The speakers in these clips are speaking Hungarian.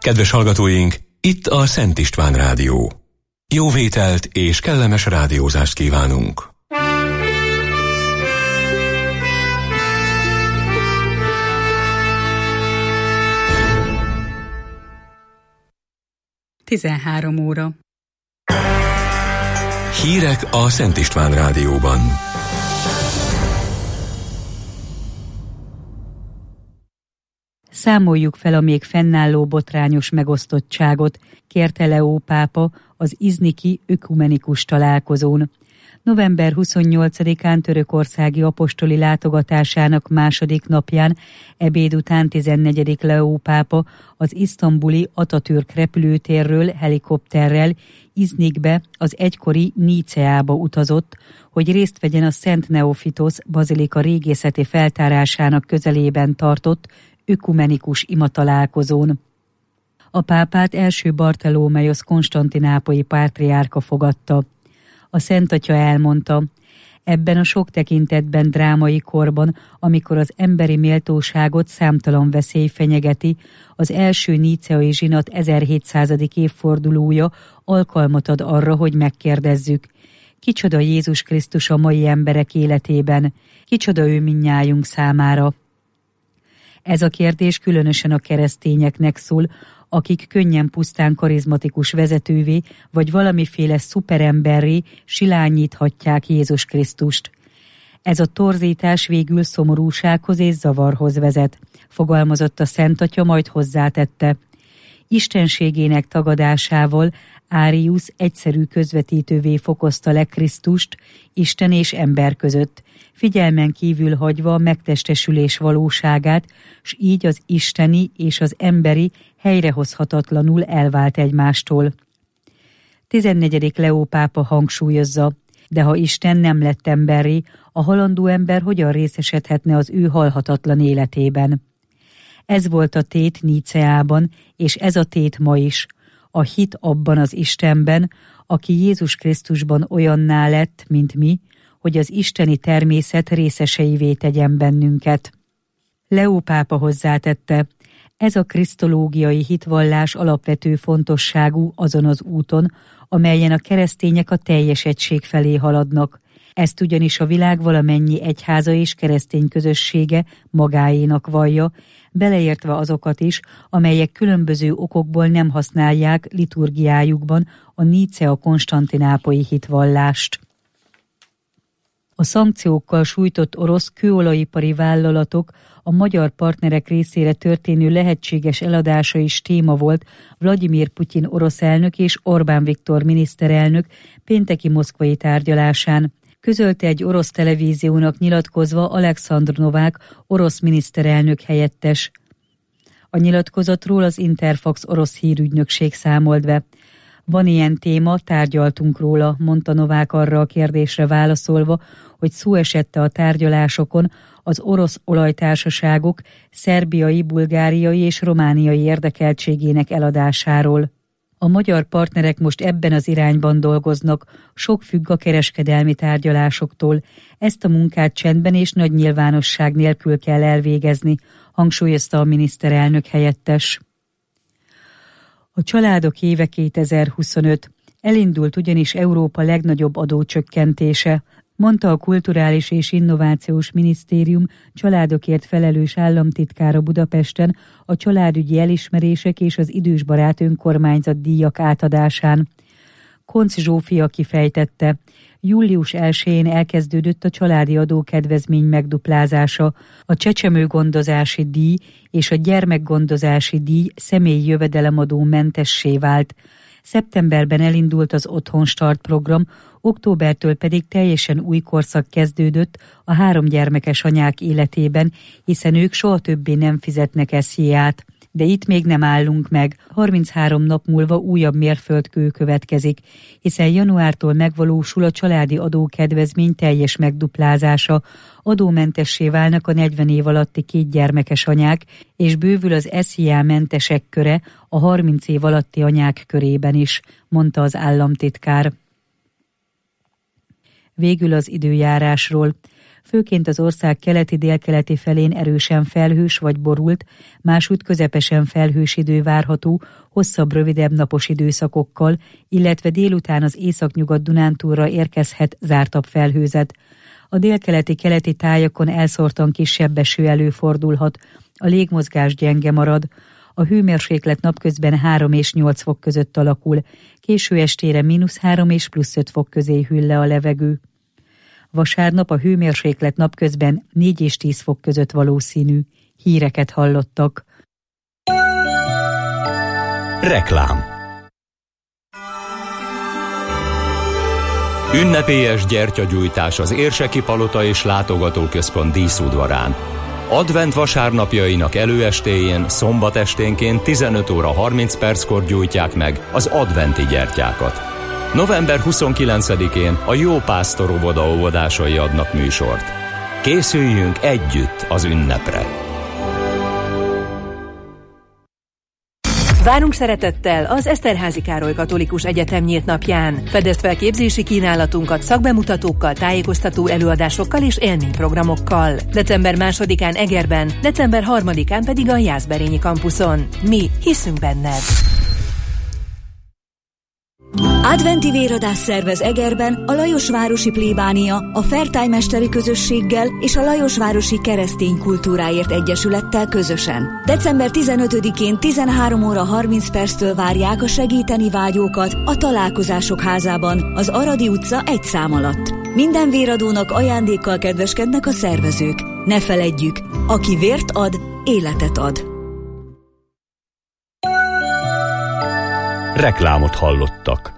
Kedves hallgatóink, itt a Szent István Rádió. Jó vételt és kellemes rádiózást kívánunk! Tizenhárom óra. Hírek a Szent István Rádióban. Számoljuk fel a még fennálló botrányos megosztottságot, kérte Leó pápa az izniki ökumenikus találkozón. November 28-án törökországi apostoli látogatásának második napján, ebéd után 14. Leó pápa az isztambuli Atatürk repülőtérről helikopterrel Iznikbe, az egykori Niceába utazott, hogy részt vegyen a Szent Neofitosz bazilika régészeti feltárásának közelében tartott ökumenikus imatalálkozón. A pápát első Bartolomeusz konstantinápolyi pátriárka fogadta. A Szent Atya elmondta, ebben a sok tekintetben drámai korban, amikor az emberi méltóságot számtalan veszély fenyegeti, az első níceai zsinat 1700. évfordulója alkalmat ad arra, hogy megkérdezzük, kicsoda Jézus Krisztus a mai emberek életében, kicsoda ő mindnyájunk számára. Ez a kérdés különösen a keresztényeknek szól, akik könnyen pusztán karizmatikus vezetővé, vagy valamiféle szuperemberré silányíthatják Jézus Krisztust. Ez a torzítás végül szomorúsághoz és zavarhoz vezet, fogalmazott a Szent Atya, majd hozzátette. Istenségének tagadásával Árius egyszerű közvetítővé fokozta le Krisztust Isten és ember között, figyelmen kívül hagyva a megtestesülés valóságát, s így az isteni és az emberi helyrehozhatatlanul elvált egymástól. 14. Leó pápa hangsúlyozza, de ha Isten nem lett emberré, a halandó ember hogyan részesedhetne az ő halhatatlan életében? Ez volt a tét Niceában, és ez a tét ma is. A hit abban az Istenben, aki Jézus Krisztusban olyanná lett, mint mi, hogy az isteni természet részeseivé tegyen bennünket. Leó pápa hozzátette, ez a krisztológiai hitvallás alapvető fontosságú azon az úton, amelyen a keresztények a teljes egység felé haladnak. Ezt ugyanis a világ valamennyi egyháza és keresztény közössége magáénak vallja, beleértve azokat is, amelyek különböző okokból nem használják liturgiájukban a Nícea-konstantinápolyi hitvallást. A szankciókkal sújtott orosz kőolajipari vállalatok a magyar partnerek részére történő lehetséges eladása is téma volt Vladimir Putyin orosz elnök és Orbán Viktor miniszterelnök pénteki moszkvai tárgyalásán. Közölte egy orosz televíziónak nyilatkozva Alexandr Novák orosz miniszterelnök helyettes. A nyilatkozatról az Interfax orosz hírügynökség számolt be. Van ilyen téma, tárgyaltunk róla, mondta Novák arra a kérdésre válaszolva, hogy szó esett a tárgyalásokon az orosz olajtársaságok szerbiai, bulgáriai és romániai érdekeltségének eladásáról. A magyar partnerek most ebben az irányban dolgoznak, sok függ a kereskedelmi tárgyalásoktól. Ezt a munkát csendben és nagy nyilvánosság nélkül kell elvégezni, hangsúlyozta a miniszterelnök helyettes. A családok éve 2025. Elindult ugyanis Európa legnagyobb adócsökkentése, mondta a Kulturális és Innovációs Minisztérium családokért felelős államtitkára Budapesten a családügyi elismerések és az idősbarát önkormányzat díjak átadásán. Koncz Zsófia kifejtette, július 1-én elkezdődött a családi adókedvezmény megduplázása, a csecsemőgondozási díj és a gyermekgondozási díj személyi jövedelemadó mentessé vált. Szeptemberben elindult az Otthonstart program, októbertől pedig teljesen új korszak kezdődött a 3 gyermekes anyák életében, hiszen ők soha többé nem fizetnek SZIA-t. De itt még nem állunk meg, 33 nap múlva újabb mérföldkő következik, hiszen januártól megvalósul a családi adókedvezmény teljes megduplázása, adómentessé válnak a 40 év alatti 2 gyermekes anyák, és bővül az SZIA-mentesek köre a 30 év alatti anyák körében is, mondta az államtitkár. Végül az időjárásról. Főként az ország keleti-délkeleti felén erősen felhős vagy borult, másútt közepesen felhős idő várható, hosszabb, rövidebb napos időszakokkal, illetve délután az északnyugat-Dunántúlra érkezhet zártabb felhőzet. A délkeleti-keleti tájakon elszórtan kisebb eső előfordulhat, a légmozgás gyenge marad, a hőmérséklet napközben 3 és 8 fok között alakul, késő estére -3 és +5 fok közé hűl le a levegő. Vasárnap a hőmérséklet napközben 4 és 10 fok között valószínű. Híreket hallottak. Reklám. Ünnepélyes gyertyagyújtás az Érseki Palota és Látogatóközpont díszudvarán. Advent vasárnapjainak előestéjén, szombat esténként 15 óra 30 perckor gyújtják meg az adventi gyertyákat. November 29-én a Jó Pásztor óvoda óvodásai adnak műsort. Készüljünk együtt az ünnepre! Várunk szeretettel az Eszterházy Károly Katolikus Egyetem nyílt napján. Fedezd fel képzési kínálatunkat szakbemutatókkal, tájékoztató előadásokkal és élményprogramokkal. December 2-án Egerben, december 3-án pedig a Jászberényi kampuszon. Mi hiszünk benned! Adventi véradás szervez Egerben a Lajosvárosi Plébánia, a Fertály-mesteri közösséggel és a Lajosvárosi Keresztény Kultúráért Egyesülettel közösen. December 15-én 13 óra 30 perctől várják a segíteni vágyókat a Találkozások házában, az Aradi utca 1 szám alatt. Minden véradónak ajándékkal kedveskednek a szervezők. Ne feledjük, aki vért ad, életet ad. Reklámot hallottak.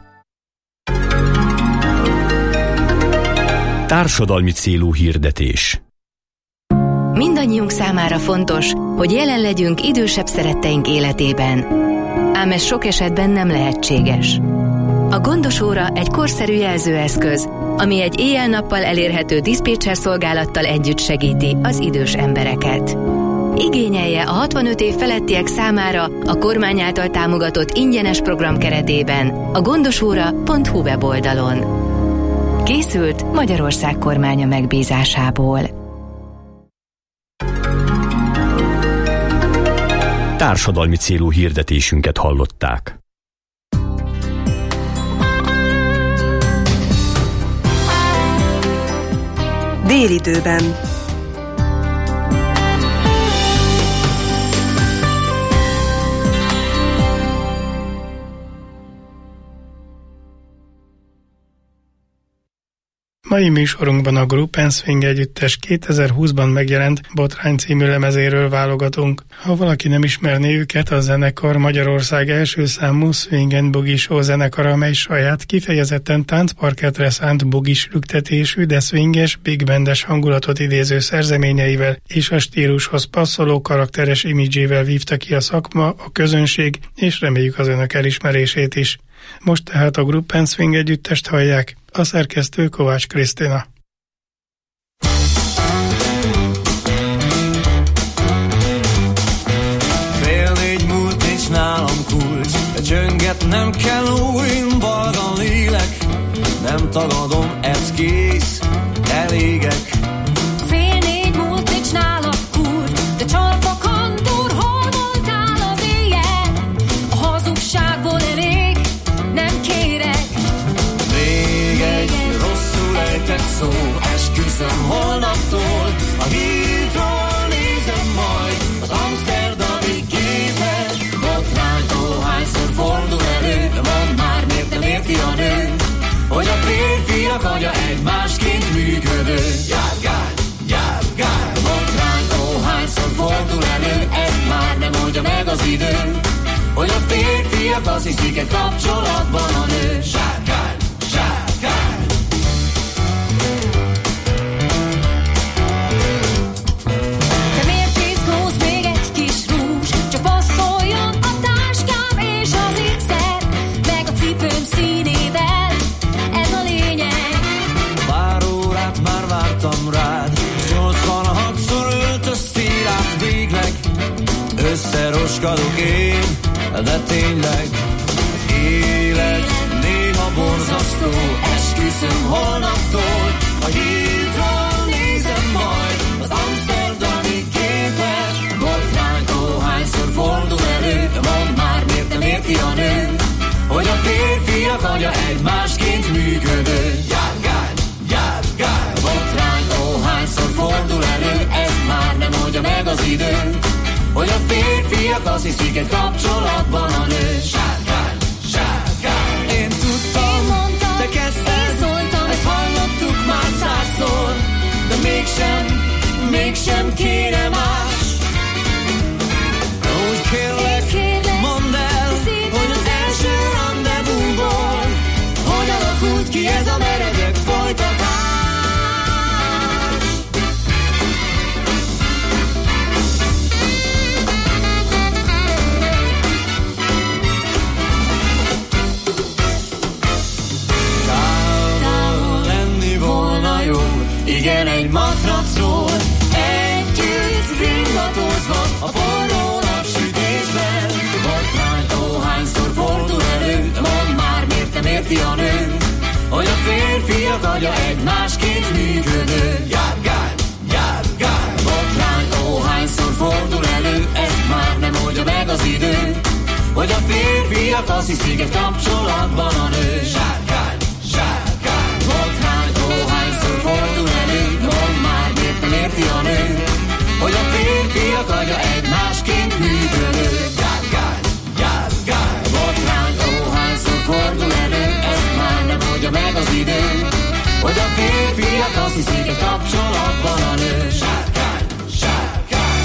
Társadalmi célú hirdetés. Mindannyiunk számára fontos, hogy jelen legyünk idősebb szeretteink életében. Ám ez sok esetben nem lehetséges. A Gondos óra egy korszerű jelzőeszköz, ami egy éjjel-nappal elérhető diszpécser szolgálattal együtt segíti az idős embereket. Igényelje a 65 év felettiek számára a kormány által támogatott ingyenes program keretében a gondosóra.hu weboldalon. Készült Magyarország kormánya megbízásából. Társadalmi célú hirdetésünket hallották. Délidőben. Mai műsorunkban a Group & Swing együttes 2020-ban megjelent Botrány című lemezéről válogatunk. Ha valaki nem ismerné őket, a zenekar Magyarország első számú swing & boogie show zenekara, amely saját kifejezetten táncparketre szánt bugis rüktetésű, de swinges, big bandes hangulatot idéző szerzeményeivel és a stílushoz passzoló karakteres imidzsével vívta ki a szakma, a közönség, és reméljük az önök elismerését is. Most tehát a Group & Swing együttest hallják, a szerkesztő Kovács Krisztina. Fél 4 múlt, nincs nálam kulcs, de csönget nem kell új, balga lélek, nem tagadom, ez kész, elégek. Fél 4 múlt, nincs nálam kulcs, de csalfa kantor, hol voltál az éjjel? A hazugságból elég, nem kérek. Még egy rosszul ejtett szó, esküszöm holnaptól, a hídról nézem majd az amszterdami képet. Botránytól hányszor fordul elő, de mondd már, miért nem érti a nő, hogy a férfiak agya egymásként működő. Járgál, járgál, botránytól hányszor fordul elő, ez már nem oldja meg az idő, hogy a férfiak azt hiszik egy kapcsolatban a nő. Sárkál, sárkál. Te miért izgulsz, még egy kis rúzs, csak passzoljon a táskám és az ékszer, meg a cipőm színével, ez a lényeg. Pár órát már vártam rád, 86-szor öltöztél át végleg, összeroskadok én, de tényleg az élet néha borzasztó, esküszöm holnaptól, a hídról nézem egy másként működő. Járgány, járgány, botrány, óhányszor fordul elő, ez már nem oldja meg az idő, hogy a férfiak azt hiszik, egy kapcsolatban a nő. Sárkány, sárkány, én tudtam, én mondtam, te kezdted, ezt hallottuk már 100-szor, de mégsem kéne más. Úgy kérlek, mondd el, hogy az első randevúból hogy alakult ki ez a meredek folytatás. Távol lenni volna jó, igen, egy matracról, együtt ringatózva a forró napsütésben. Botrány, óhányszor fordul elő, de mondd már, miért nem érti a nő, hogy a férfiak agya egy másként működő. Járgány, járgány, botrány, óhányszor fordul elő, ez már nem oldja meg az idő, hogy a férfiak azt hiszik, egy kapcsolatban a nő. Sárkány, sárkány, botrány, óhányszor fordul elő, mondd már, miért nem érti a nő, hogy a férfiak agya egy másként működő. Járgány, járgány, botrány, óhányszor fordul elő, ez már nem oldja meg az idő, hogy a férfiak azt hiszik, egy kapcsolatban a nő. Sárkány, sárkány.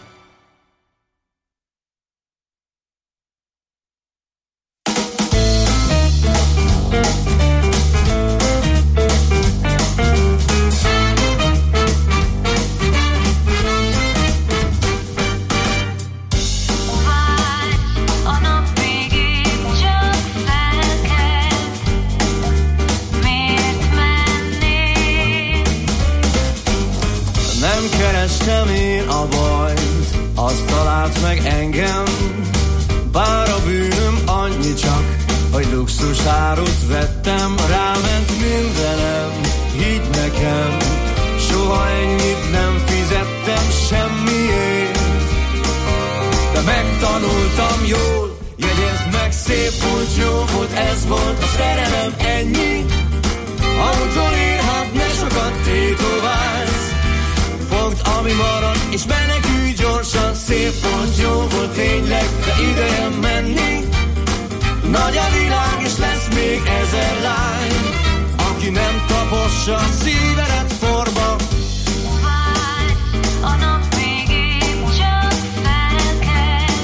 Kerestem én a bajt, azt talált meg engem, bár a bűnöm annyi csak, hogy luxusárut vettem, ráment mindenem, hidd nekem, soha ennyit nem fizettem semmiért, de megtanultam jól, jegyezd meg, szép volt, jó volt, ez volt a szerelem, ennyi, ha utolér, hát ne sokat tétoválsz. Fogd, ami marad, és menekülj gyorsan. Szép volt, jó volt tényleg, de ideje menni. Nagy a világ, és lesz még 1000 lány, aki nem tapossa a szívedet porba. Várj, a nap végén csak felkel.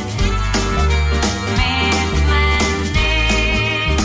Miért mennék?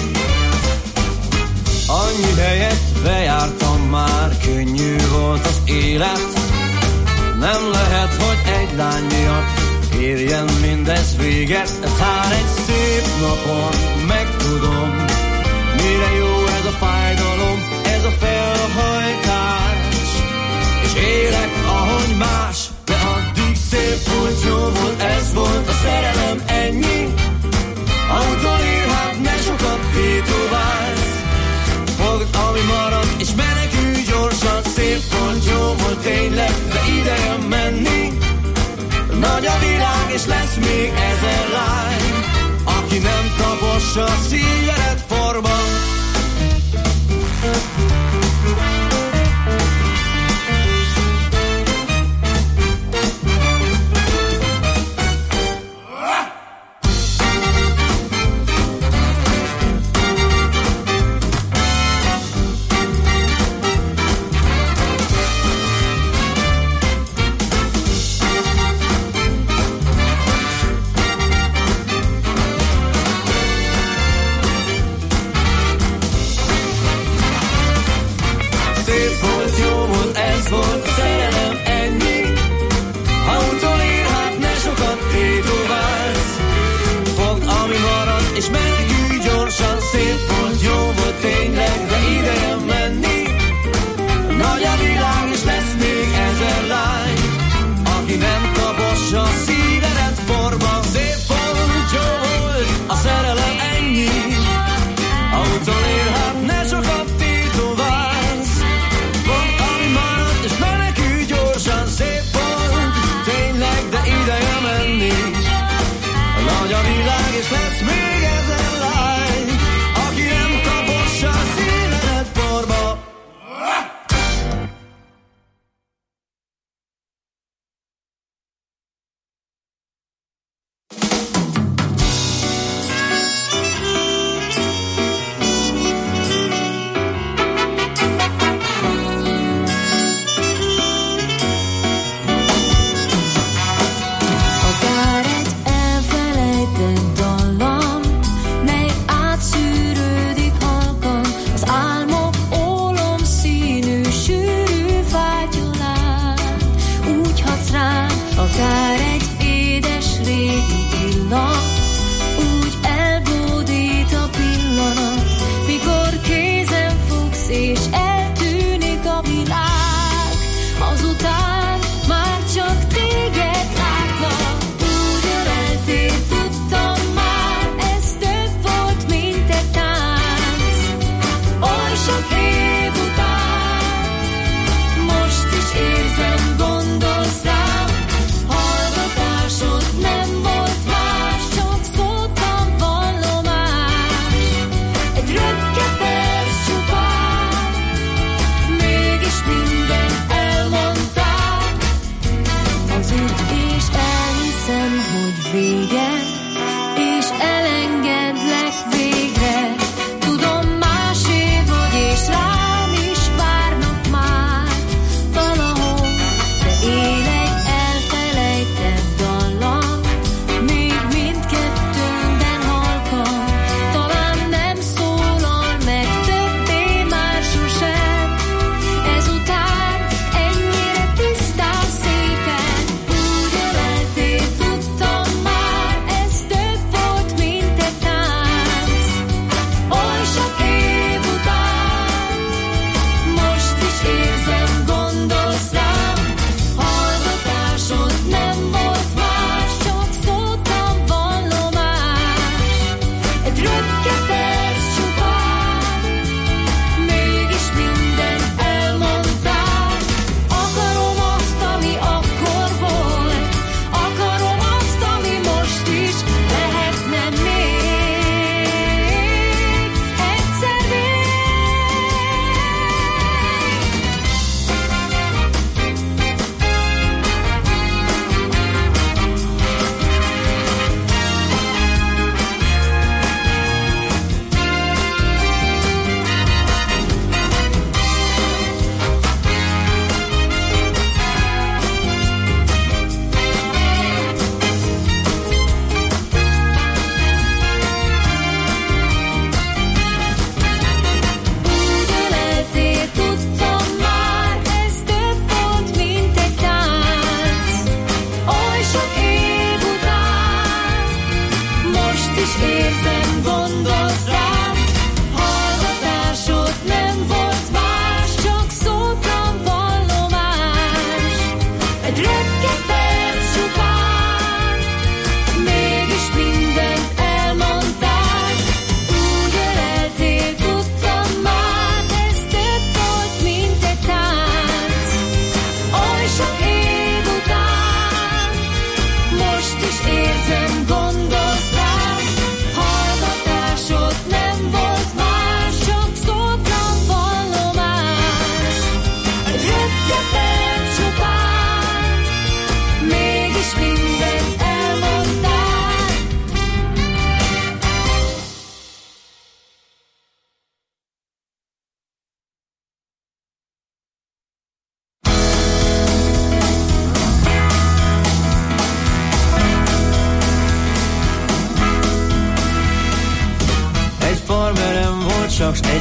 Annyi helyet bejártam már, könnyű volt az élet. Nem lehet, hogy egy lány miatt érjen mindez véget. Tár egy szép napon megtudom, mire jó ez a fájdalom, ez a felhajtás. És élek, ahogy más, de addig szép volt, jó volt, ez volt a szerelem, ennyi. Ha utolér, hát ne sokat tétoválsz. Fogd, ami marad, és menekülj gyorsan. Szép volt, jó volt tényleg, de ideje menni. Nagy a világ, és lesz még 1000 lány, aki nem tapossa a szívedet porba.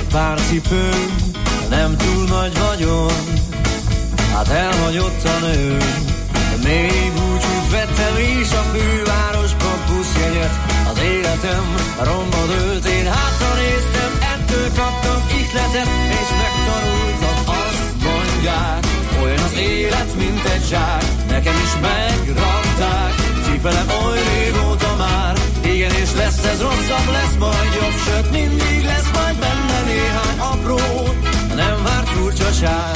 pár cipőm, nem túl nagy vagyon, hát elhagyott a nő. Még búcsút vettem is a fővárosba buszjegyet, az életem romba dőlt, én hátra néztem, ettől kaptam ihletet, és megtanultam, azt mondják, olyan az élet, mint egy zsák, nekem is megrakták, cipelem oly régóta már, igen, és lesz ez rosszabb, lesz majd jobb, sőt mindig lesz majd benne néhány apró, nem várt furcsaság.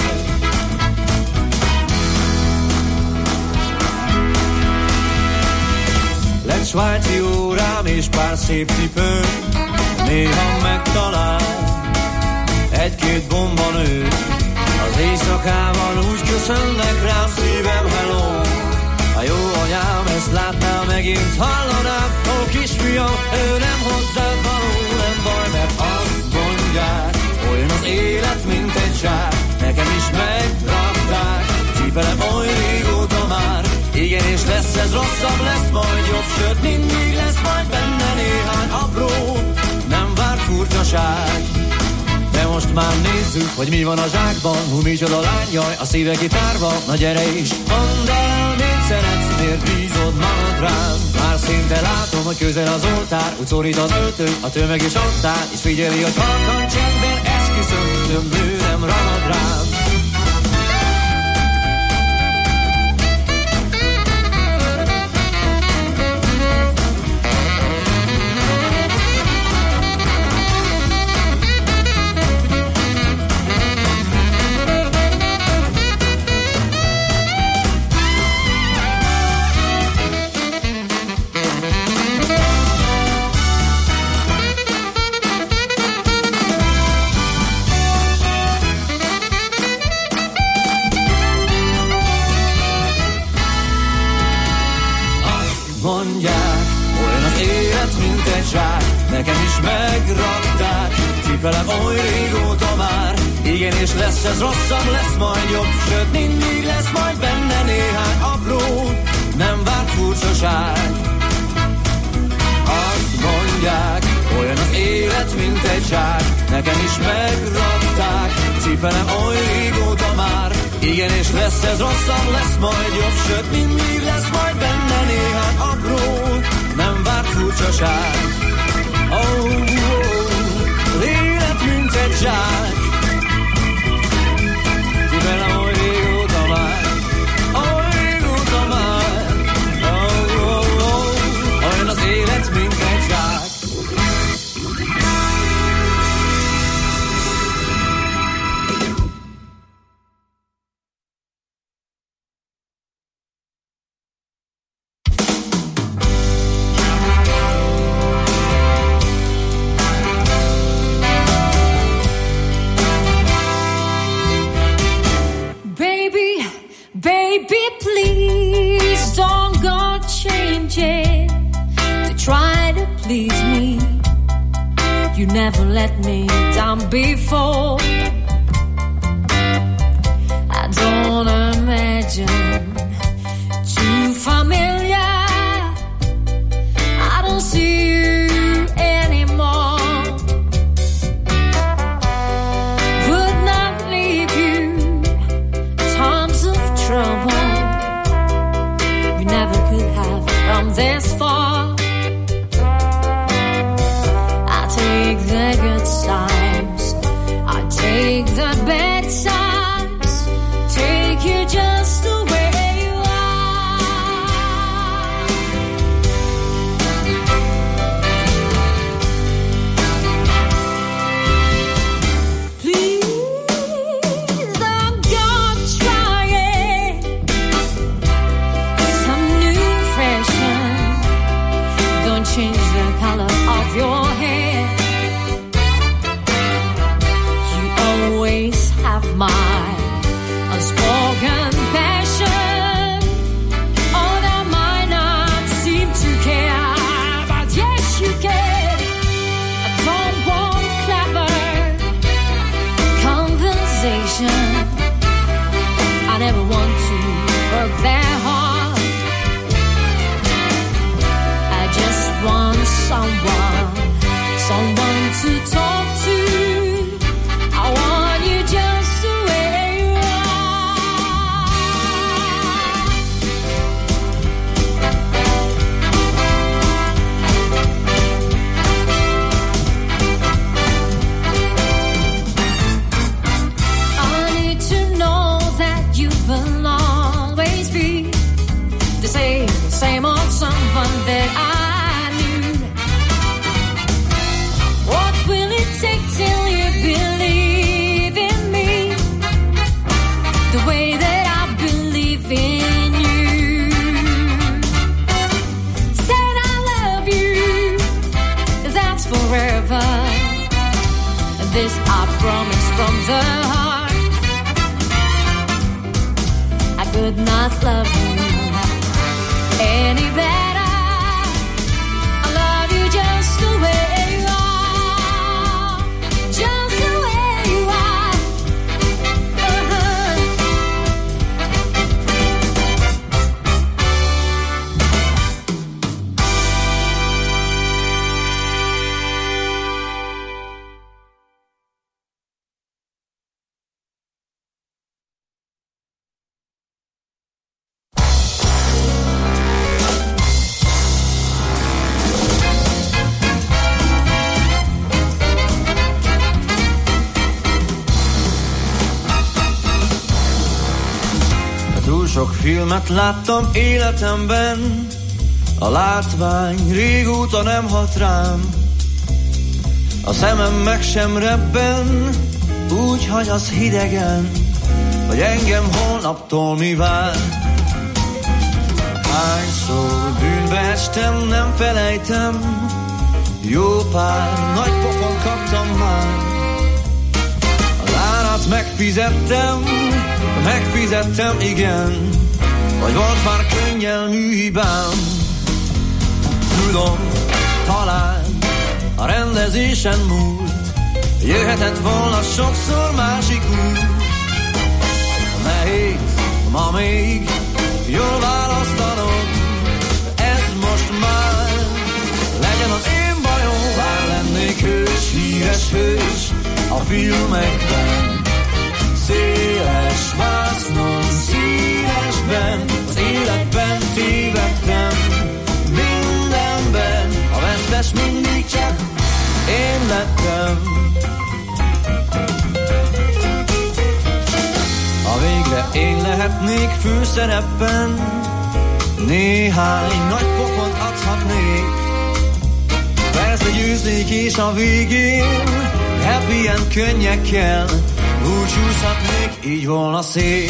Lett svájci órám és pár szép cipőm, néha megtalál egy-két bombanő. Az éjszakában úgy köszönnek rám, szívem hello. A jó anyám ezt látná, megint hallanám, ó kisfiam, ő nem hozzád való, nem baj, mert azt mondják, olyan az élet, mint egy zsák, nekem is megrakták, cipelem oly régóta már, igen, és lesz ez rosszabb, lesz majd jobb, sőt mindig lesz majd benne néhány apró, nem várt furcsaság. De most már nézzük, hogy mi van a zsákban, hú, micsoda lány, jaj, a szíve gitárba, na gyere is, mondd el, mit szeretsz, miért bízod magad rám. Már szinte látom, hogy közel az oltár, úgy szorít az öltő, a tömeg is ott áll, és figyeli, hogy halkan csendben esküszöm, több nő nem ragad rám. Nekem is megrakták, cipelem oly régóta már, igen, és lesz ez rosszabb, lesz majd jobb, sőt mindig lesz majd benne néhány apró, nem várt furcsaság. Azt mondják, olyan az élet, mint egy zsák, nekem is megrakták, cipelem oly régóta már, igen, és lesz ez rosszabb, lesz majd jobb, sőt mindig lesz majd benne néhány apró, nem várt furcsaság. Oh, élet, mint egy zsák, cipelem oly régóta már, oly régóta már, olyan az élet, mint egy zsák. Never let me down before. I don't imagine too familiar. I don't see you anymore. Would not leave you times of trouble. We never could have come this far. Take the good times, I take the bad times, take you just the way you are. Please don't go trying some new fashion. Don't change the color of your hair. Always promise from the heart. I could not love you any better. I love you just the way you are, just the way you are. Sok filmet láttam életemben, a látvány régóta nem hat rám. A szemem meg sem rebben, úgy hagy az hidegen, hogy engem holnaptól mi vár. Hányszor bűnbe estem, nem felejtem, jó pár nagy pofon kaptam már. Az árat megfizettem, igen, vagy volt már könnyelmű hibám. Tudom, talán a rendezésen múlt, jöhetett volna sokszor másik út. Nehéz ma még jól választanom, ez most már legyen az én bajom. Bár lennék hős, híres hős a filmekben, széles vásznon, színesben, az életben tévedtem, mindenben, a vesztes mindig csak én lettem. Ha végre én lehetnék főszerepben, néhány nagy pofont adhatnék, persze győznék és a végén happy end könnyekkel búcsúzhatnék, így volna szép.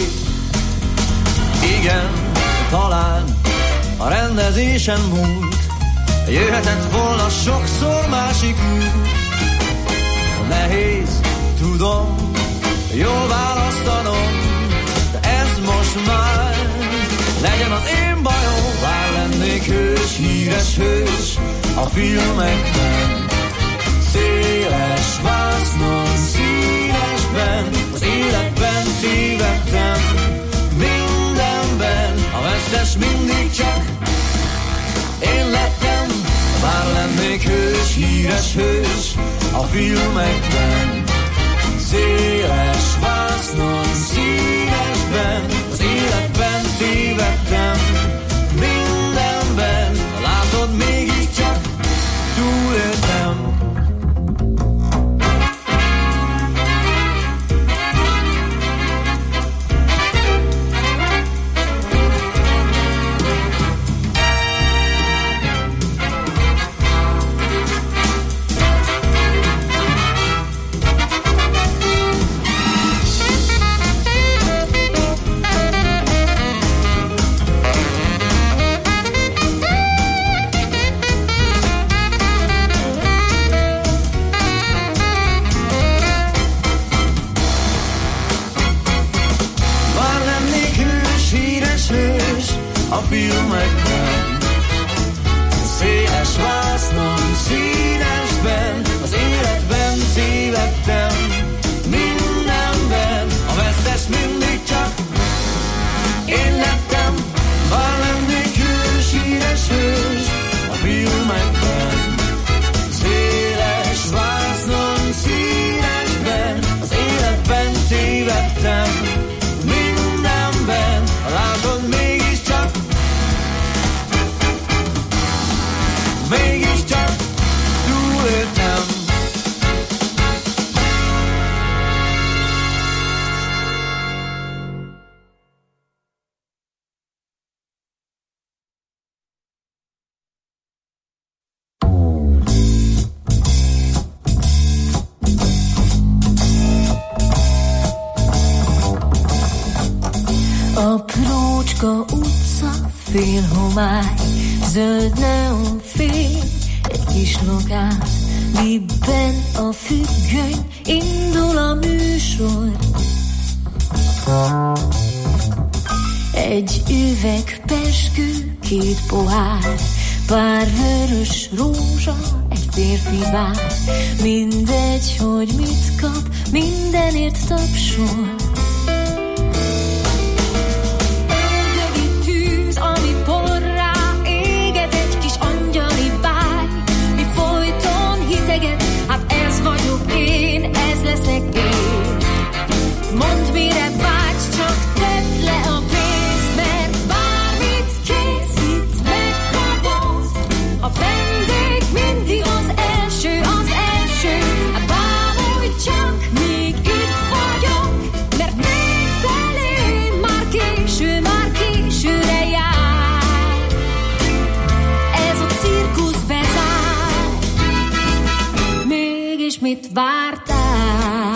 Igen, talán a rendezésen múlt, jöhetett volna sokszor másik út. Nehéz, tudom, jól választanom, de ez most már legyen az én bajom. Bár lennék hős, híres hős a filmekben, széles vásznon, színesben, az életben tévedtem, mindenben, a vesztes mindig csak én lettem. Bár lennék hős, híres hős a filmekben, széles vásznon, színesben, az életben tévedtem, mindenben, látod, mégiscsak túléltem. Filmekben, széles vásznon, színesben, az életben tévedtem, mindenben, a vesztes mindig csak én lettem. Bár lennék hős, híres hős a filmekben, széles vásznon, színesben, az életben tévedtem, mindenben, látod, mégiscsak túléltem. Aprócska utca, fél homály, zöld neonfény, egy kis lokál, Libben a függöny, indul a műsor. Egy üveg pezsgő, 2 pohár, pár vörös rózsa, egy férfi vár. Mindegy, hogy mit kap, mindenért tapsol. Ördögi tűz, ami porrá éget, egy kis angyali báj, mi folyton hiteget, hát ez vagyok én, ez leszek én. Mondd, mire vágysz, csak tedd le a pénzt, mert bármit készít, megkapod. A vendég mindig az első, hát bámulj csak, míg itt vagyok, mert még felé már későre jár. Ez a cirkusz bezár, mégis mit vártál?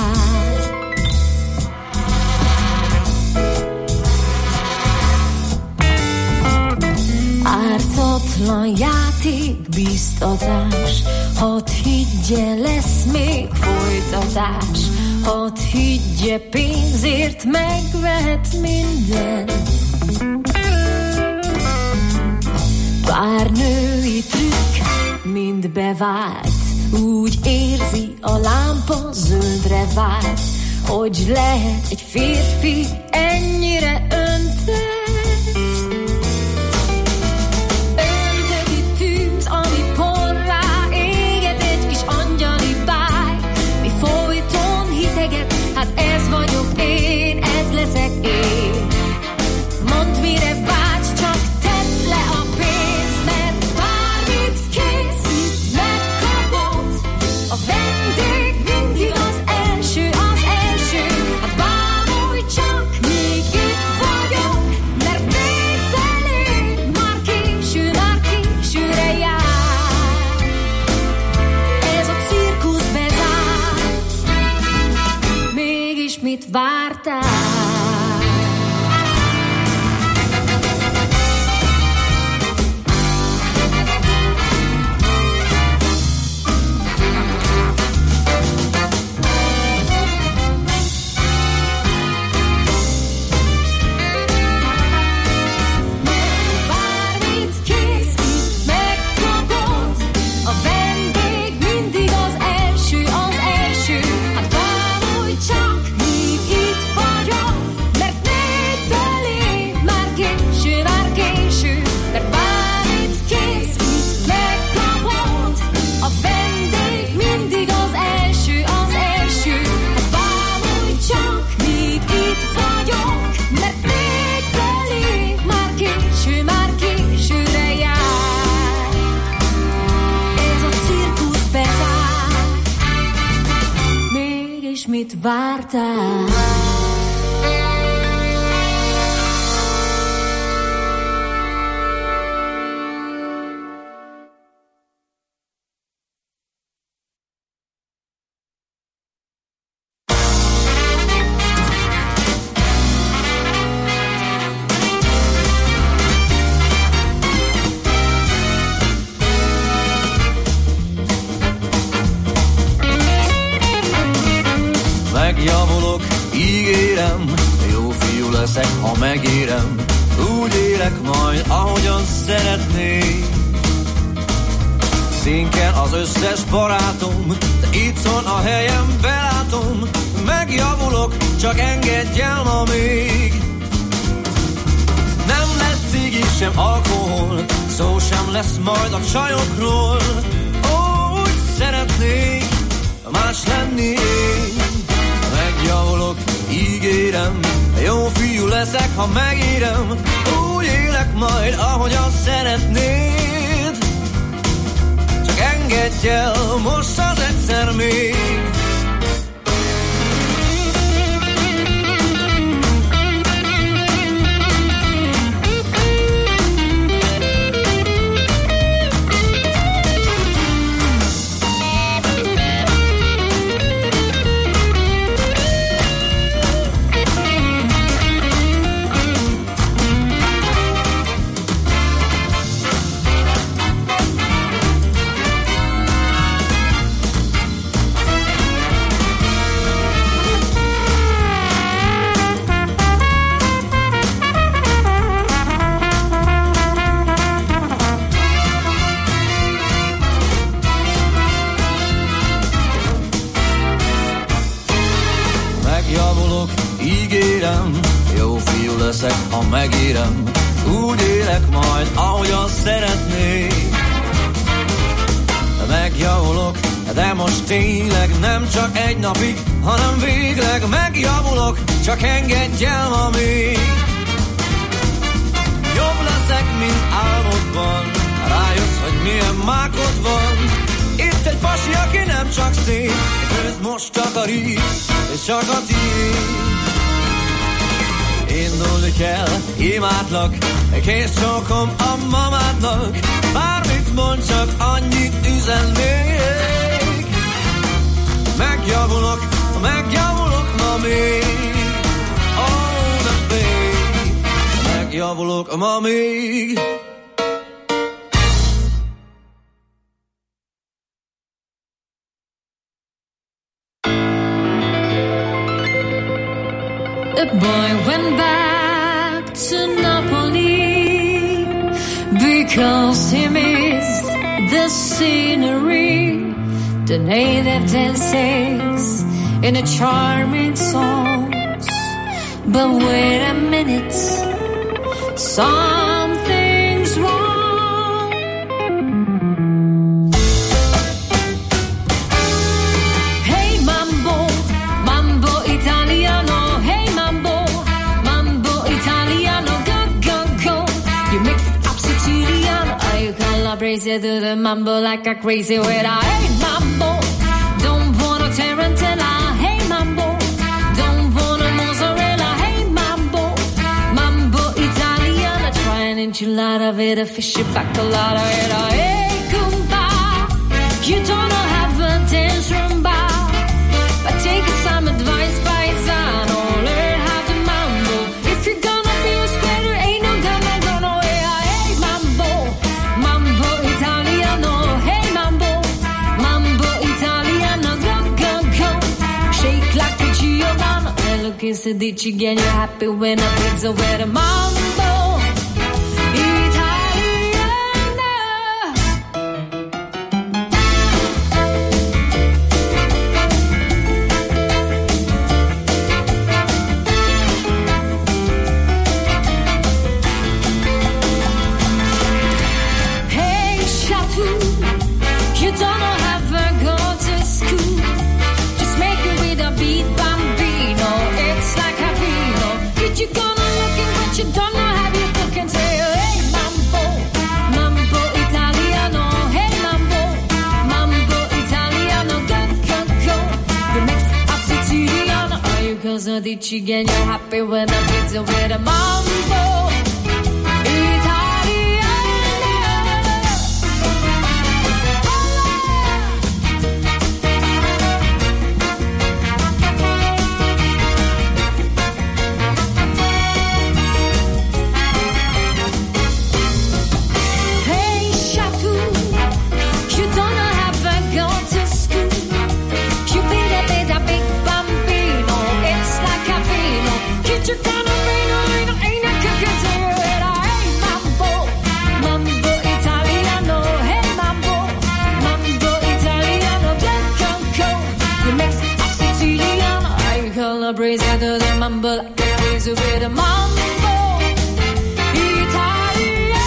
Ártatlan játék, biztatás, hadd higgye, lesz még folytatás, hadd higgye, pénzért megvehet minden. Pár női trükk mind bevált, úgy érzi, a lámpa zöldre vált, hogy lehet egy férfi ennyire öntett. Hát ez vagyok én, ez leszek én. Mondd, mire vágysz, csak tedd le a pénzt, mert bármit készít, megkapod. A vendég mindig az első, hát bámulj csak, míg itt vagyok, mert még felé már későre jár. Ez a cirkusz bezár, mégis mit vártál? Bármit készít, megkapod. A vendég mindig az első, hát bámulj csak, míg itt vagyok, mert még felé már késő, de bármit készít, megkapod. A vendég mindig az első, hát bámulj csak, míg itt vagyok, mert még felé már későre jár. Ez a cirkusz bezár, mégis mit vártál? Megjavulok, ígérem, jó fiú leszek, ha megérem. Úgy élek majd, ahogyan szeretnék. Színken az összes barátom, de itt van a helyem, belátom. Megjavulok, csak engedj el ma még. Nem lesz cigi sem alkohol, szó sem lesz majd a csajokról. Ó, úgy szeretnék más lenni én. Megjavulok, ígérem, jó fiú leszek, ha megérem. Úgy élek majd, ahogyan szeretnéd. Csak engedj el most az egyszer még. megjavulok, ígérem, jó fiú leszek, ha megérem, úgy élek majd, ahogy azt szeretnék. Megjavulok, de most tényleg nem csak egy napig, hanem végleg megjavulok, csak engedj el ma még. Jobb leszek, mint álmodban, rájössz, hogy milyen mákod van. Itt egy pasi, aki nem csak szép, őt most takarít, és csak a tiéd. Indulni kell, imádlak, kész csókom a mamádnak, bármit mond, csak annyit üzennék. Megjavulok ma még, oh, de még, megjavulok ma még. The boy went back to Napoli because he missed the scenery, the native dances and the charming songs. But wait a minute, something's wrong. Hey mambo, mambo Italiano. Hey mambo, mambo Italiano. Go, go, go. You mix up Sicilian. I calabrese to the mambo like a crazy with a hey mambo. Don't want a tarantella. Hey mambo. Don't want a mozzarella. Hey mambo, mambo Italiano. Try an enchilada with a fishy bacalada. Hey Goomba, you don't have a dance rumba, but take some advice, paisano. Learn how to mambo. If you're gonna be a squatter, ain't no gonna hey mambo, mambo Italiano. Hey mambo, mambo Italiano. Go, go, go. Shake like a Giovanna. And look, it's a ditchy again. You're happy when I pizza with a mambo Italiano. Hey Chateau, you don't know how to go to school. Just make it with a beat bambino. It's like a vino. If you gonna looking but you don't know how you look and say hey mambo, mambo Italiano. Hey mambo, mambo Italiano. Go, go, go. You mix up Siciliano. Are you cause of the chicken? You're happy when I pizza with a mambo calabrese to the mambo like a crazy with a mambo Italiano.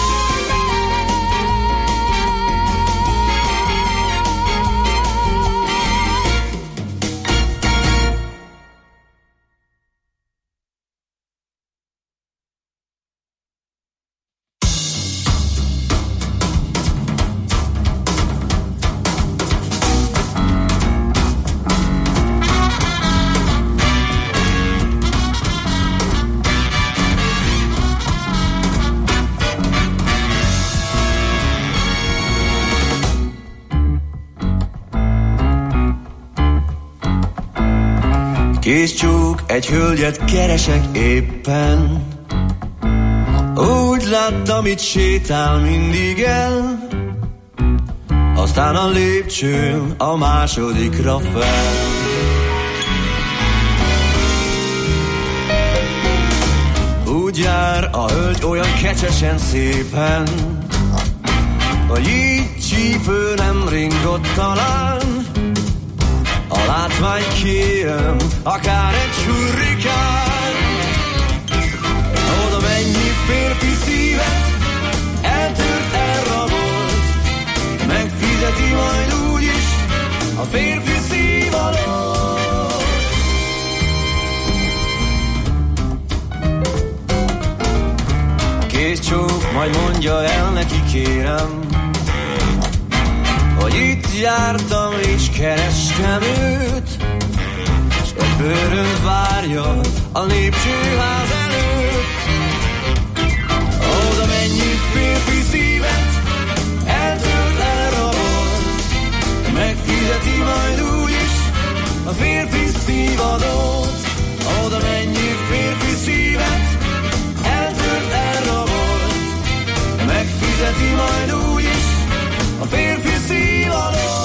Kész csók, egy hölgyet keresek éppen. Úgy láttam, itt sétál mindig el, aztán a lépcsőn a másodikra fel. Úgy jár a hölgy olyan kecsesen szépen, hogy így csípő nem ringott talán. A látvány kérem, akár egy hurrikán. Oda mennyi férfi szívet eltört, elrabolt, megfizeti majd úgyis a férfi szívalót. Kész csók, majd mondja el neki, kérem, hogy itt jártam és kerestem őt, s egy bőrön várja a lépcsőház előtt. Oda mennyi férfi szívet eltölt, elrabolt, megfizeti majd úgyis a férfi szívadót. Oda mennyi férfi szívet eltölt, elrabolt, megfizeti majd úgyis a férfi szívadót.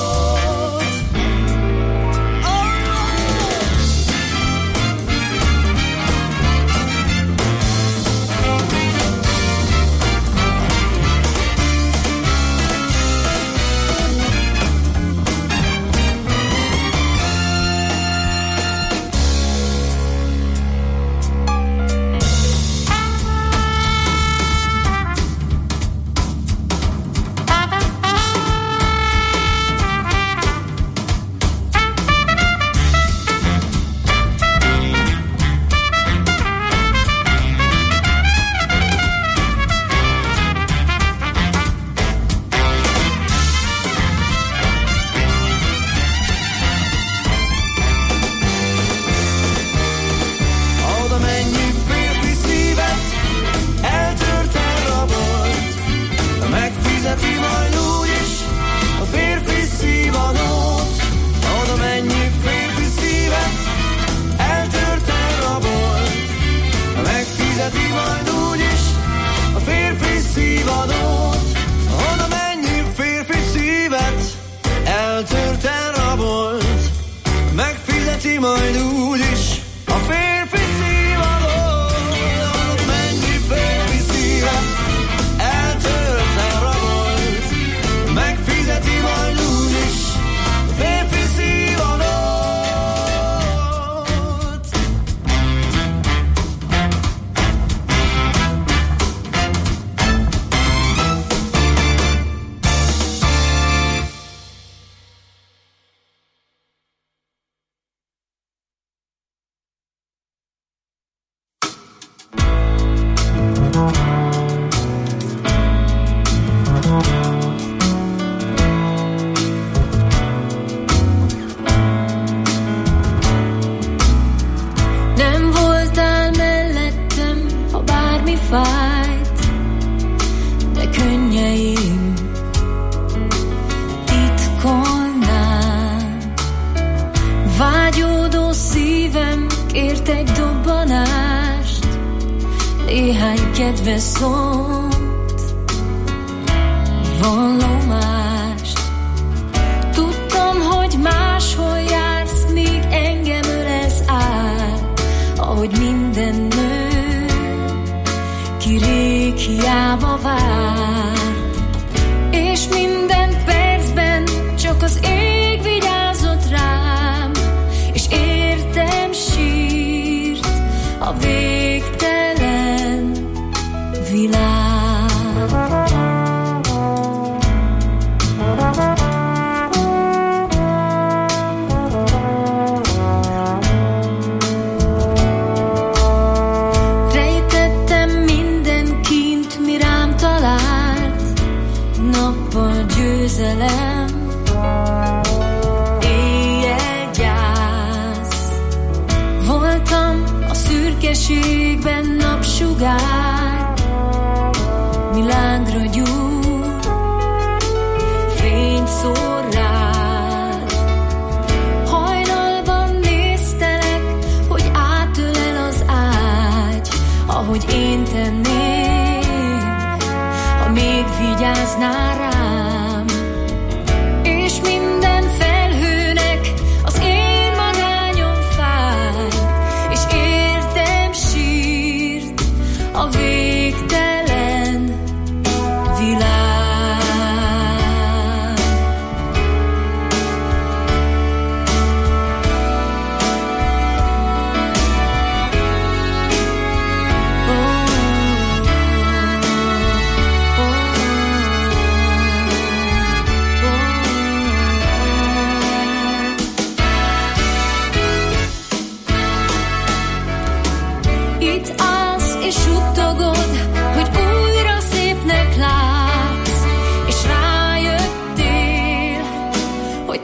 itt állsz és suttogod, hogy újra szépnek látsz, és rájöttél, hogy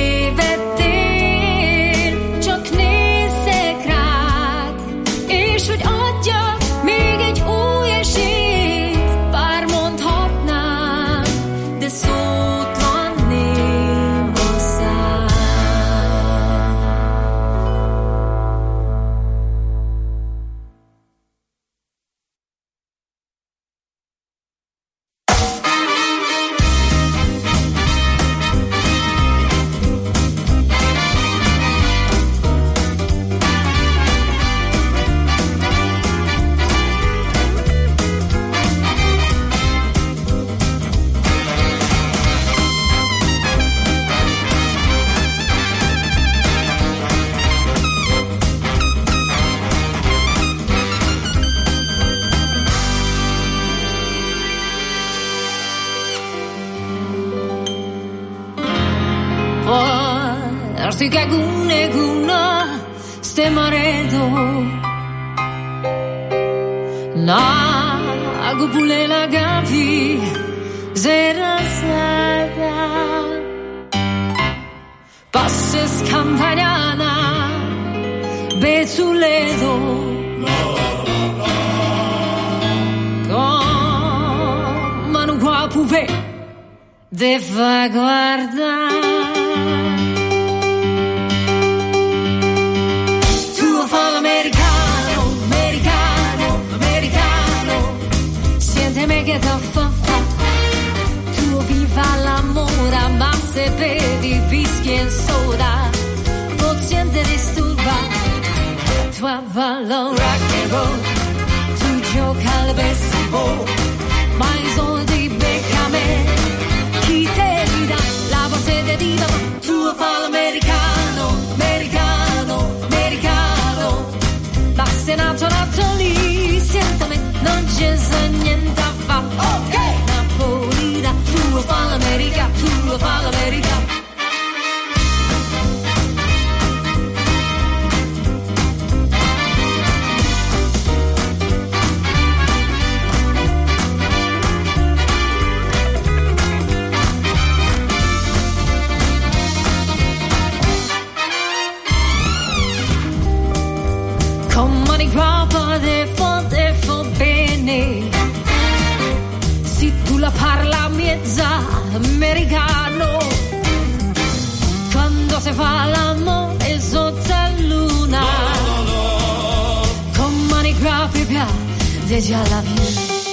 tévedtél, csak nézzek rád, és hogy adjak még egy új esélyt, bár mondhatnám, de szótlan ném a szám. Forse che guna ste maredo na agupule la gavi zera saga passes campagnana bezuledo con manu qua pupe te fa guardare. Americano, americano, americano, siénteme che da fa. Tu viva l'amore, ma se bevi whisky e soda, non siente disturba. Tu ballo rock and roll, tu gioca al baseball, ma i soldi becca me. Chi te li dà la borsa di diva, tu fa l'americano, americano, americano. Ma se nato lì, sentami, non c'è niente a fa. Ok, Napolina, tu lo fa l'America, tu lo fa l'America. Te fa bene, se tu la parla mezza americano, quando si fa l'amore sotto la luna, con mani propria, déjà la vie.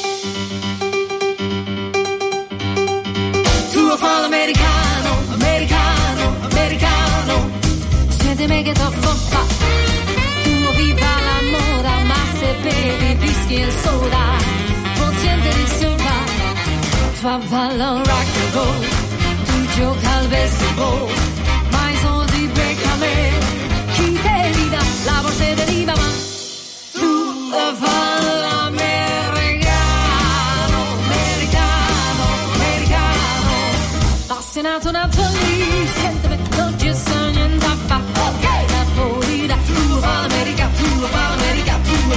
Tu fa l'americano, americano, americano, siete che t'ho fa. Baby, whisky and soda, consciente di soda. Tu ballo rock and roll, tu gioca al baseball, ma i soldi becca me. Chi te li dà la borsa di riva, ma tu fa l'americano, americano, americano. Ma sei nato lì, sentimi, non c'è niente a fa. Ok, Napolina, tu fa l'America, tu fa l'America.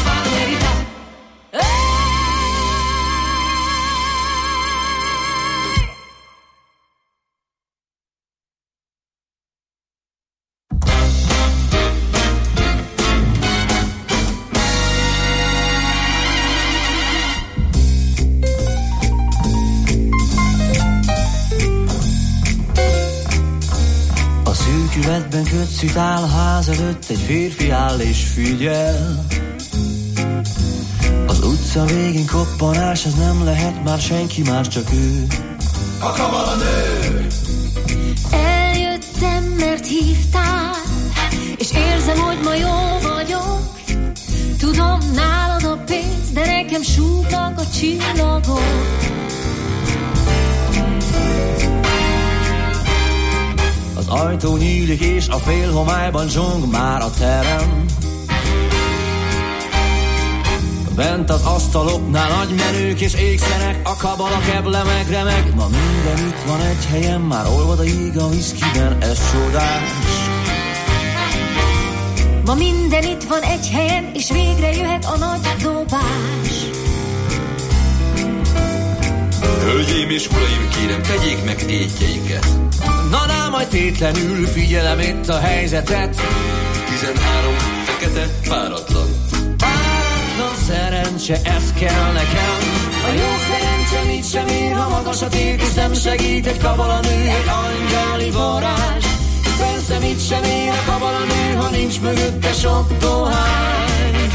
Üvetben kötszűt áll a ház előtt, egy férfi áll és figyel. Az utca végén koppanás, ez nem lehet már senki más, csak ő. A kabalanő! Eljöttem, mert hívtál, és érzem, hogy ma jó vagyok. Tudom, nálad a pénz, de nekem súgnak a csillagok. Az ajtó nyílik és a félhomályban zsong már a terem. Bent az asztaloknál nagy menők és ékszerek, a kabala keble megremeg. Ma minden itt van egy helyen, már olvad a jég a viszkiben, ez csodás. Ma minden itt van egy helyen, és végre jöhet a nagy dobás. Hölgyeim és uraim, kérem, tegyék meg tétjeiket. Na, majd tétlenül figyelem itt a helyzetet. 13 fekete, páratlan. Páratlan szerencse, ez kell nekem. A jó szerencse mit sem ér, ha magas a tét, és nem segít egy kabalanő, egy angyali varázs. Persze mit sem ér a kabalanő, ha nincs mögötte sok dohány.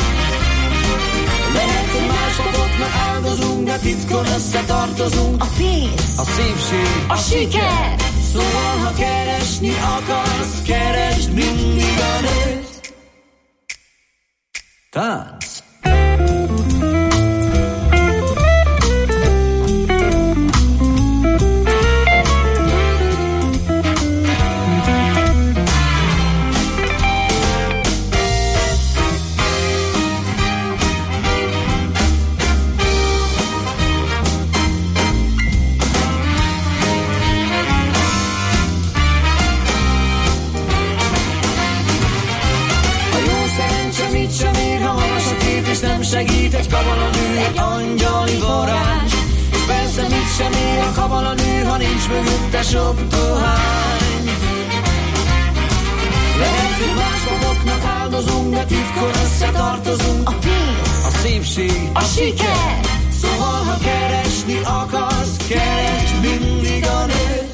Lehet, hogy más papoknak áldozunk, de titkon összetartozunk. A pénz, a szépség, a siker. Szóval, ha keresni akarsz, keresd mindig a nőt. Tánc. Nem segít egy kabalanő, egy angyali varázs. És persze mit sem ér a kabalanő, ha nincs mögötte sok dohány. Lehet, hogy más magoknak áldozunk, de titkon összetartozunk. A pénz, a szépség, a siker. Szóval, ha keresni akarsz, keresd mindig a nőt.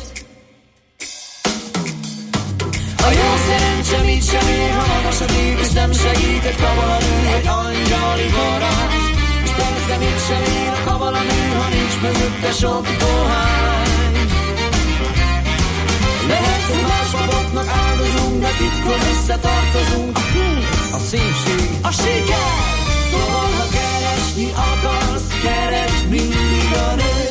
A jó szerencse mit sem ér, ha magas a tét, és nem segít egy kabalanő, egy angyali varázs. És persze mit sem ér a kabalanő, ha nincs mögötte sok dohány. Lehet, hogy más magoknak áldozunk, de titkon összetartozunk. A pénz, a szépség, a siker. Szóval, ha keresni akarsz, keresd mindig a nőt.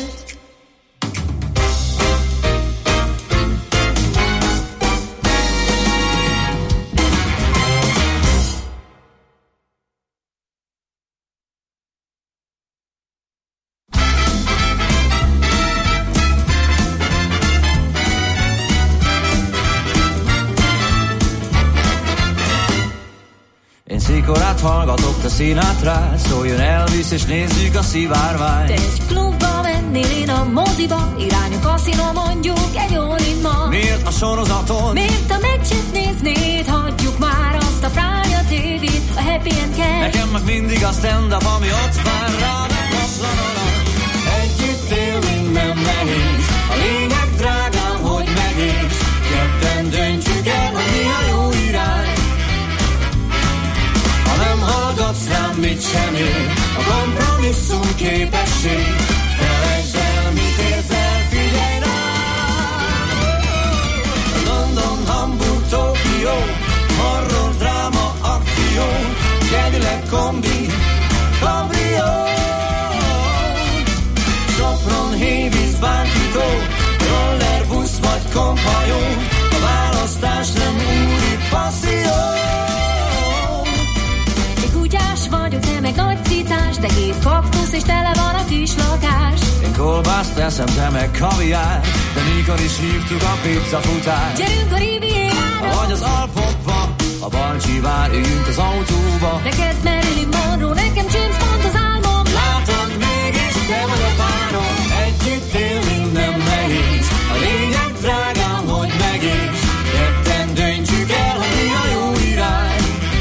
Szikorát hallgatok, te Sinatrát, szóljon Elvis és nézzük a szivárványt. Te egy klubba mennél, én a moziba, irány a kaszinó, mondjuk egy Olinba. Miért a sorozaton? Miért a meccset néznéd? Hagyjuk már azt a Frája tévét, a Happy End kell. Nekem meg mindig a stand-up, ami ott vár rá. Együtt élni nem nehéz, a lényeg drágám, hogy megérts. Ketten döntjük el, hogy mi a jó irány. Nem hallgatsz rám, mit sem ér, a kompromisszum képesség. Felejtsd el, mit érzel, figyelj rám. London, Hamburg, Tokió, horror, dráma, akció, Cadillac, kombi, kabrió. Sopron, Hévíz, bánkító, roller, busz vagy kompajó, a választás nem úri passzió. Vagyok, te meg nagy cicás, de 2 kaktusz és tele van a kis lakás. Én kolbászt teszem, te meg kaviár, de mikor is hívtuk a pizzafutást. Gyerünk a Rivierára, vagy az Alpokba, a Balcsi vár, üljünk az autóba. Neked Marilyn Monroe, nekem James Bond az álmom. Látod, mégis te vagy a párom, együtt élni nem nehéz. A lényeg drágám, hogy megérts. Ketten döntjük el, hogy mi a jó irány.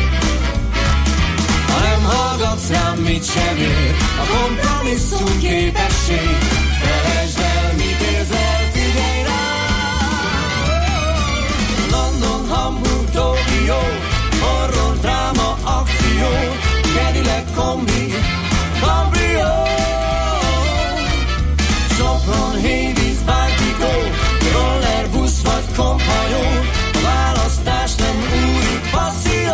Hallgatsz rám, mit sem ér, a kompromisszum képesség. Felejtsd el, mit érzel, figyelj rám. London, Hamburg, Tokió, horror, dráma, akció, Cadillac, kombi, kabrió. Sopron, Hévíz, bánkító, roller, busz vagy kompajó, a választás nem úri passzió.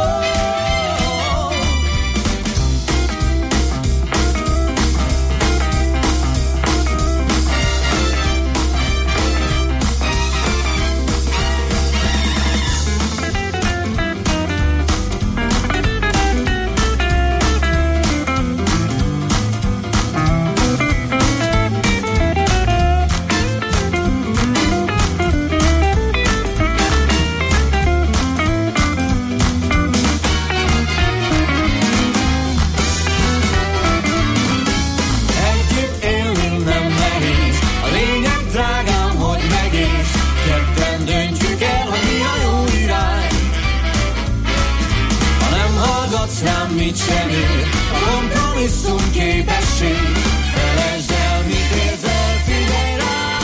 semmit sem ér a kompromisszum képesség. Felejtsd el, mit érzel, figyelj rá.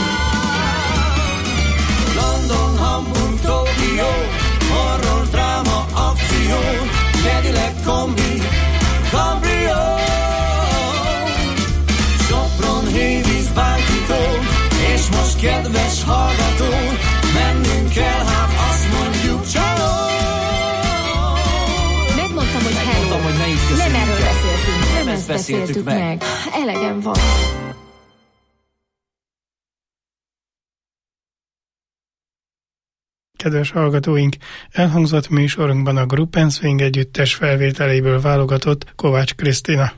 London, Hamburg, Tokió, horror, dráma, akció, Cadillac kombi, kabrió. Sopron, Hévíz, Bánkitó, és most kedves hallgató, mennünk kell, hát azt mondjuk csaló. Megmondtam, hogy hello. Megmondtam, hogy ne így köszönjük. Nem erről beszéltünk. Nem ezt beszéltük meg. Elegem van. Kedves hallgatóink, elhangzott műsorunkban a Gruppenswing együttes felvételéből válogatott Kovács Krisztina.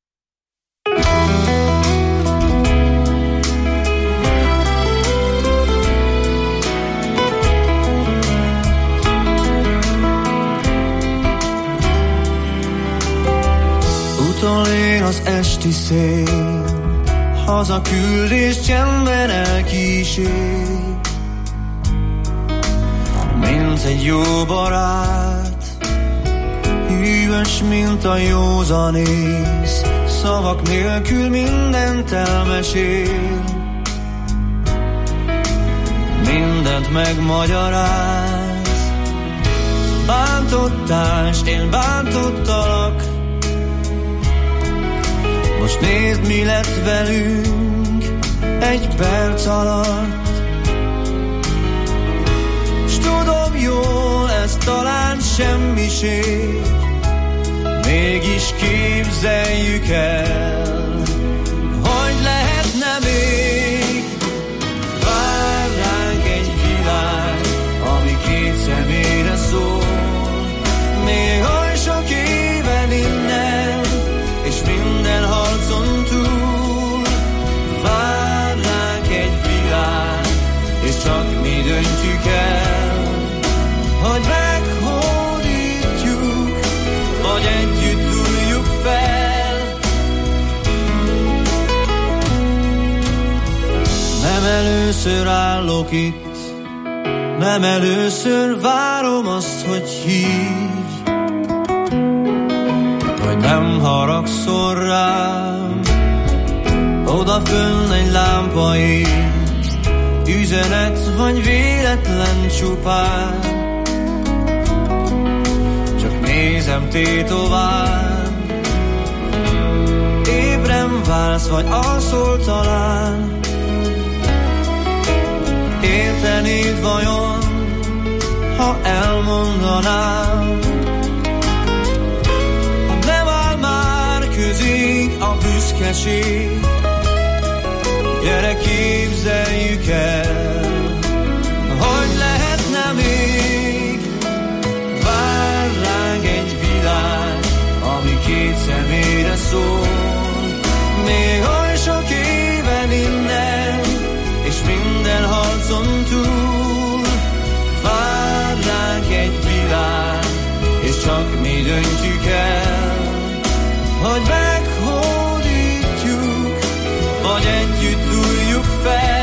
Utolér az esti szél, hazaküld és csendben elkísér. Mint egy jó barát, hűvös, mint a józanész, szavak nélkül mindent elmesél. Mindent megmagyaráz, bántottál, s én bántottalak. Most nézd, mi lett velünk egy perc alatt. S tudom jól, ez talán semmiség, mégis képzeljük el, hogy lehetne még. Vár ránk egy világ, ami két személyre szól, még oly sok éven innen, és minden harcon túl. Vár ránk egy világ, és csak mi döntjük el, hogy meghódítjuk, vagy együtt dúljuk fel. Nem először állok itt, nem először várom azt, hogy hívj, hogy nem haragszol rám. Odafönn egy lámpa ég, üzenet vagy véletlen csupán. Csak nézem tétován, ébren válsz vagy alszol talán. Értenéd vajon, ha elmondanám, nem áll már közénk a büszkeség. Gyere, képzeljük el, hogy lehetne még. Vár ránk egy világ, ami két személyre szól, még oly sok éven innen, és minden harcon túl. Vár ránk egy világ, és csak mi döntjük el, hogy meghódítjuk, vagy együtt dúljuk fel.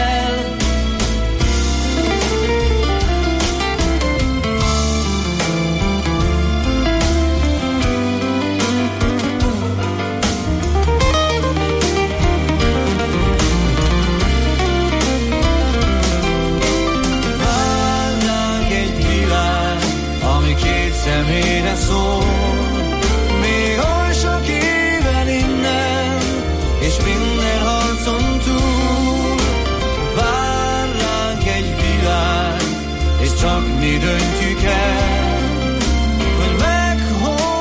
Vár ránk egy világ, ami két személyre szól, még oly sok éven innen, és minden harcon túl. Vár ránk egy világ, és csak mi döntjük el,